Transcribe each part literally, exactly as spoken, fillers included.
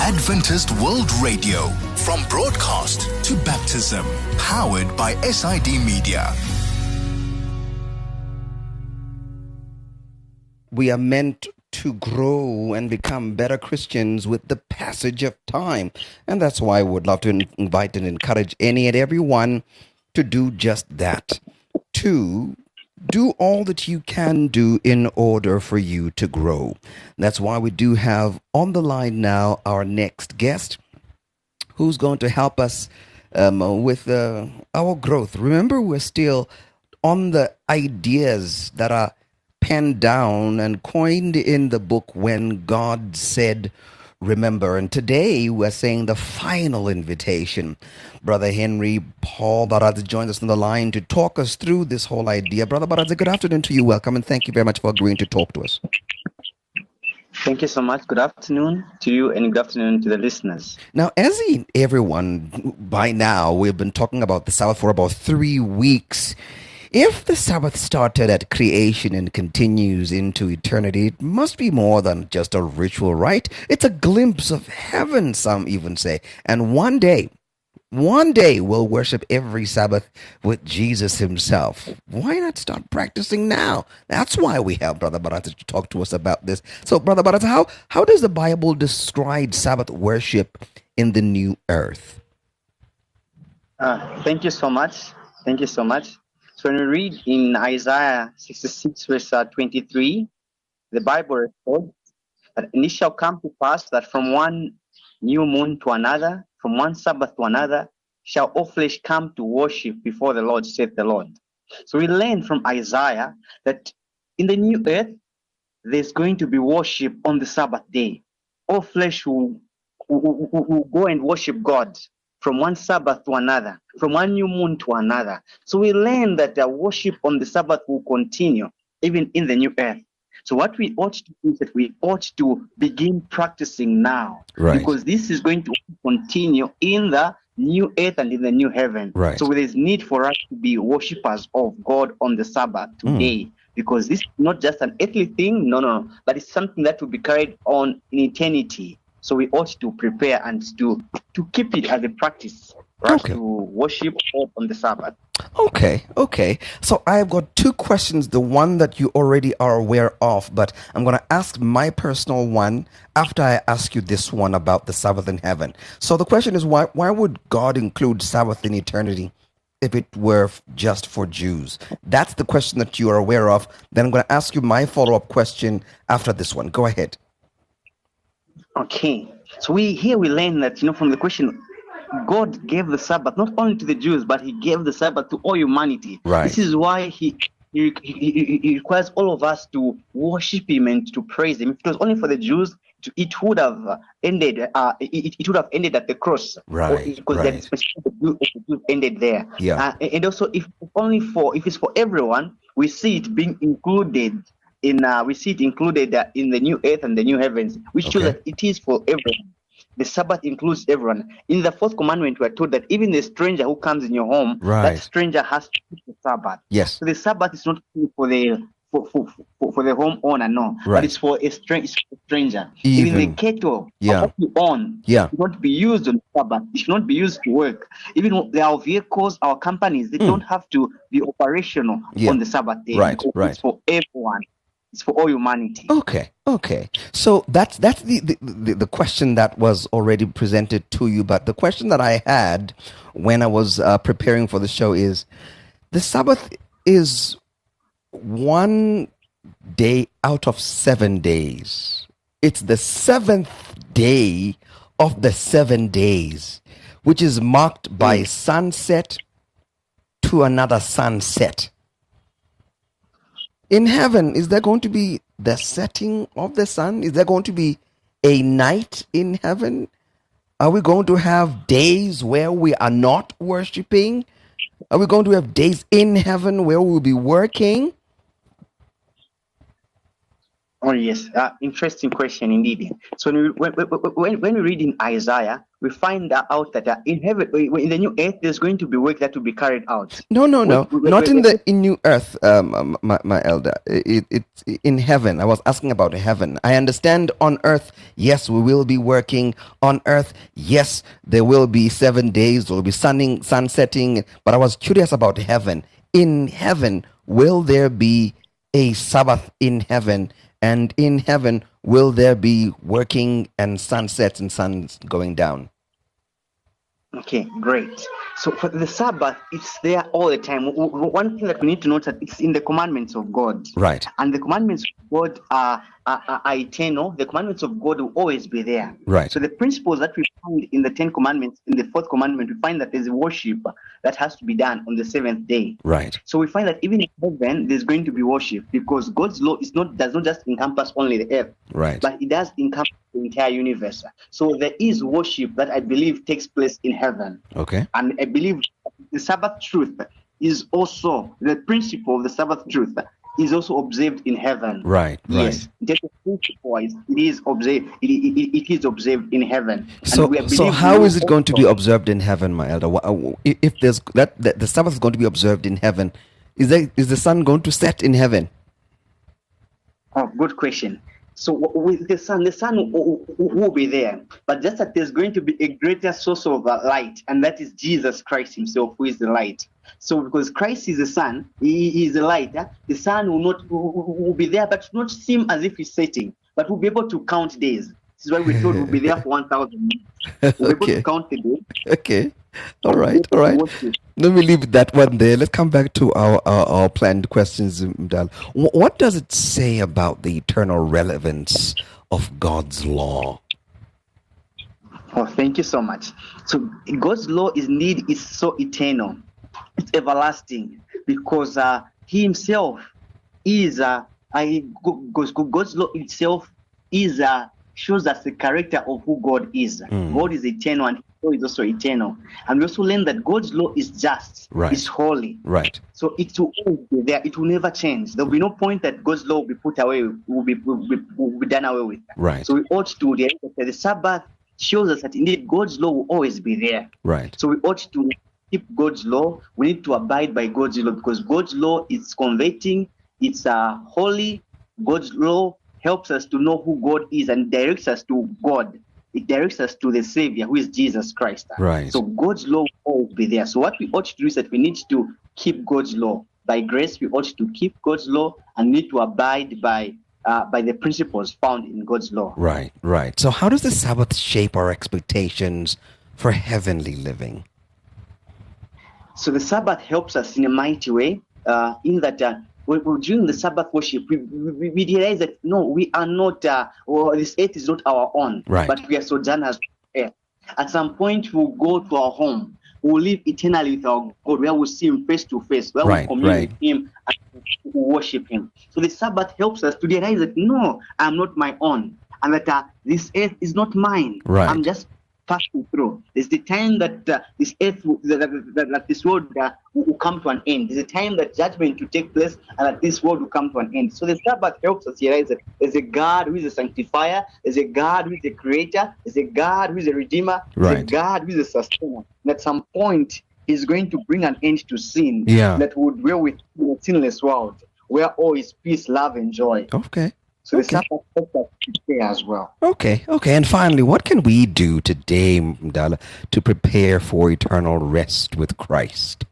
Adventist World Radio, from broadcast to baptism, powered by S I D Media. We are meant to grow and become better Christians with the passage of time. And that's why I would love to invite and encourage any and everyone to do just that. To do all that you can do in order for you to grow. That's why we do have on the line now our next guest, who's going to help us um, with uh, our growth. Remember, we're still on the ideas that are penned down and coined in the book When God Said, Remember. And today we're saying the final invitation. Brother Henry Paul Baradze joins us on the line to talk us through this whole idea. Brother Baradze, good afternoon to you. Welcome, and thank you very much for agreeing to talk to us. Thank you so much. Good afternoon to you, and good afternoon to the listeners. Now, as in everyone, by now, we've been talking about the Sabbath for about three weeks. If the Sabbath started at creation and continues into eternity, it must be more than just a ritual, right? It's a glimpse of heaven, some even say. And one day, one day we'll worship every Sabbath with Jesus himself. Why not start practicing now? That's why we have Brother Baradze to talk to us about this. So, Brother Baradze, how, how does the Bible describe Sabbath worship in the new earth? Uh, thank you so much. Thank you so much. So when we read in Isaiah sixty-six, verse twenty-three, the Bible records that it shall come to pass that from one new moon to another, from one Sabbath to another, shall all flesh come to worship before the Lord, saith the Lord. So we learn from Isaiah that in the new earth, there's going to be worship on the Sabbath day. All flesh will, will, will, will go and worship God from one Sabbath to another, from one new moon to another. So we learn that the worship on the Sabbath will continue even in the new earth. So what we ought to do is that we ought to begin practicing now, right, because this is going to continue in the new earth and in the new heaven. Right. So there is need for us to be worshippers of God on the Sabbath today, mm. because this is not just an earthly thing, no, no, no, but it's something that will be carried on in eternity. So we ought to prepare and to to keep it as a practice for us okay. to worship God on the Sabbath. Okay, okay. So I've got two questions, the one that you already are aware of, but I'm going to ask my personal one after I ask you this one about the Sabbath in heaven. So the question is, why why would God include Sabbath in eternity if it were just for Jews? That's the question that you are aware of. Then I'm going to ask you my follow-up question after this one. Go ahead. Okay, so we here we learn that, you know, from the question, God gave the Sabbath not only to the Jews, but he gave the Sabbath to all humanity. Right. This is why he he, he he requires all of us to worship him and to praise him. If it was only for the Jews, it would have ended. Uh, it, it would have ended at the cross, right? Because right. the Jews ended there. Yeah. Uh, and also, if only for if it's for everyone, we see it being included. In uh, we see it included uh, in the new earth and the new heavens, which shows okay. that it is for everyone. The Sabbath includes everyone. In the fourth commandment, we are told that even the stranger who comes in your home, right. that stranger has to keep the Sabbath. Yes. So the Sabbath is not for the for for, for, for the homeowner, no, right. but it's for a, stra- it's for a stranger. Even, even the cattle yeah. that you own yeah. should not be used on Sabbath. It should not be used to work. Even our vehicles, our companies, they mm. don't have to be operational yeah. on the Sabbath day. Right. Right. It's for everyone. It's for all humanity. Okay, okay. So that's that's the, the, the, the question that was already presented to you. But the question that I had when I was uh, preparing for the show is, the Sabbath is one day out of seven days. It's the seventh day of the seven days, which is marked by mm. sunset to another sunset. In heaven, is there going to be the setting of the sun? Is there going to be a night in heaven? Are we going to have days where we are not worshiping? Are we going to have days in heaven where we'll be working? Oh yes, uh, interesting question indeed. So when we, when, when, when we read in Isaiah, we find out that uh, in heaven, in the new earth, there's going to be work that will be carried out. No, no, no, We- we- not we- in we- the in new earth, um, my, my elder. It, it's in heaven. I was asking about heaven. I understand on earth, yes, we will be working on earth. Yes, there will be seven days. There will be sunning, sun setting. But I was curious about heaven. In heaven, will there be a Sabbath in heaven? And in heaven, will there be working and sunsets and suns going down? Okay, great. So for the Sabbath, it's there all the time. W- w- One thing that we need to note that it's in the commandments of God. Right. And the commandments of God are, are, are are eternal. The commandments of God will always be there. Right. So the principles that we find in the Ten Commandments, in the fourth commandment, we find that there's worship that has to be done on the seventh day. Right. So we find that even in heaven, there's going to be worship because God's law is not does not just encompass only the earth, Right. but it does encompass the entire universe. So there is worship that I believe takes place in heaven. Okay. And I believe the Sabbath truth is also, the principle of the Sabbath truth is also observed in heaven. Right. Yes. Just principle-wise, it is observed. It, it, it is observed in heaven. And So, we so believe how we is it going to be also- observed in heaven, my elder? Wha- uh, If if there's that, that the Sabbath is going to be observed in heaven, is there, is the sun going to set in heaven? Oh, good question. So w- with the sun, the sun will, will, will be there, but just that there's going to be a greater source of uh, light, and that is Jesus Christ Himself, who is the light. So because Christ is the sun, He, he is the light. uh, the sun will not will, will- will be there, but not seem as if it's setting, but we'll be able to count days. This is why we thought we'll be there for one thousand years. We'll be able Okay. to count the days. Okay. All right. All right. Let me leave that one there. Let's come back to our, our, our planned questions, Mdala. Wh- What does it say about the eternal relevance of God's law? Oh, thank you so much. So God's law is indeed is so eternal. It's everlasting because uh, He Himself is uh, I, God's, God's law itself is uh, shows us the character of who God is. Mm. God is eternal and His law is also eternal. And we also learn that God's law is just, Right. it's holy. Right. So it will always be there. It will never change. There will be no point that God's law will be put away, will be, will be, will be done away with. Right. So we ought to, the, the Sabbath shows us that indeed God's law will always be there. Right. So we ought to keep God's law. We need to abide by God's law because God's law is converting. It's uh, holy. God's law helps us to know who God is and directs us to God. It directs us to the Savior, who is Jesus Christ. Right. So God's law will always be there. So what we ought to do is that we need to keep God's law. By grace, we ought to keep God's law and need to abide by uh, by the principles found in God's law. Right. Right. So how does the Sabbath shape our expectations for heavenly living? So the Sabbath helps us in a mighty way uh, in that uh, we, we, during the Sabbath worship, we, we, we realize that no, we are not, uh, or this earth is not our own, Right. but we are sojourners on earth. At some point, we'll go to our home. We'll live eternally with our God, where we'll see Him face to face, where Right, we'll commune right. with Him and we'll worship Him. So the Sabbath helps us to realize that no, I'm not my own, and that uh, this earth is not mine. Right. I'm just passing through. There's the time that uh, this earth, will, that, that, that this world uh, will, will come to an end. There's a time that judgment will take place and that this world will come to an end. So the Sabbath helps us realize that there's a God who is a sanctifier, there's a God who is a creator, there's a God who is a redeemer, there's a Right. God who is a sustainer. And at some point, He's going to bring an end to sin Yeah. that would dwell with in a sinless world where all is peace, love, and joy. Okay. So the Okay. Sabbath helps us to stay as well. Okay, okay. And finally, what can we do today, Mdala, to prepare for eternal rest with Christ?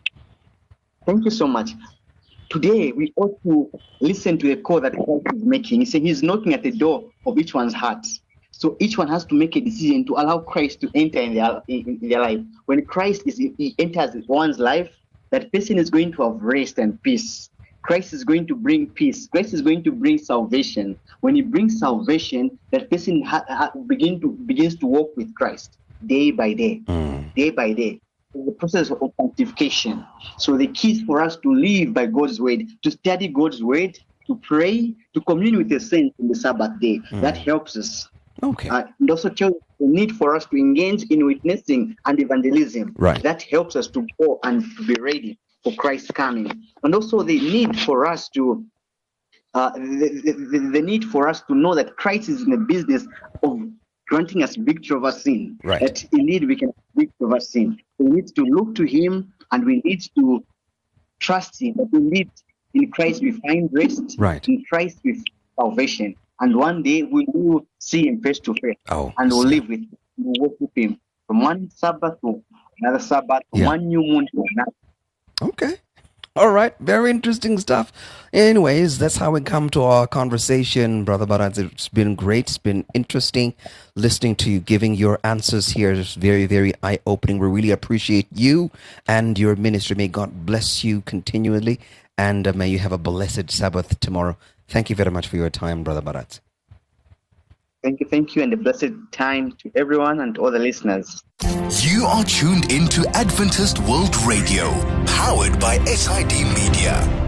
Thank you so much. Today, we ought to listen to the call that Christ is making. He said He's knocking at the door of each one's heart. So each one has to make a decision to allow Christ to enter in their, in, in their life. When Christ is he enters one's life, that person is going to have rest and peace. Christ is going to bring peace. Christ is going to bring salvation. When He brings salvation, that person ha- ha- begin to begins to walk with Christ day by day, Mm. day by day. It's the process of sanctification. So the key is for us to live by God's word, to study God's word, to pray, to commune with the saints in the Sabbath day. That helps us. Okay. Uh, and also tell the need for us to engage in witnessing and evangelism. Right. That helps us to go and to be ready for Christ's coming. And also the need for us to uh, the, the, the need for us to know that Christ is in the business of granting us victory over sin. Right. That indeed we can have victory over sin. We need to look to Him, and we need to trust Him. That indeed in Christ we find rest. Right. In Christ we find salvation. And one day we will see Him face to face. Oh, and we'll so- live with Him. We'll worship Him from one Sabbath to another Sabbath, from Yeah. one new moon to another. Okay. All right. Very interesting stuff. Anyways, that's how we come to our conversation, Brother Bharat. It's been great. It's been interesting listening to you, giving your answers here. It's very, very eye-opening. We really appreciate you and your ministry. May God bless you continually, and uh, may you have a blessed Sabbath tomorrow. Thank you very much for your time, Brother Bharat. Thank you, thank you, and a blessed time to everyone and all the listeners. You are tuned into Adventist World Radio, powered by S I D Media.